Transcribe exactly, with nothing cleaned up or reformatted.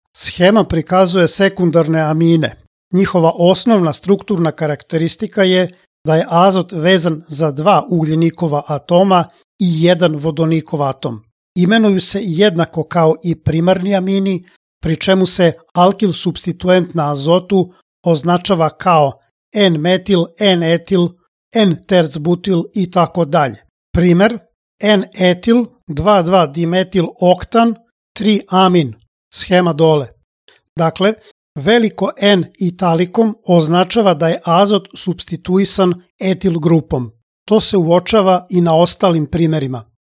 Schema prikazuje sekundarne amine. Njihova osnovna strukturna karakteristika je da je azot vezan za dva ugljenikova atoma i jedan vodonikov atom. Imenuju se jednako kao i primarni amini, pri čemu se alkil supstituent na azotu označava kao N-metil, N-etil, N-tercbutil i tako dalje. Primer, N-etil, dva dva dimetil oktan, tri amin, schema dole. Dakle, veliko N italikom označava da je azot supstituisan etil grupom. To se uočava i na ostalim primerima.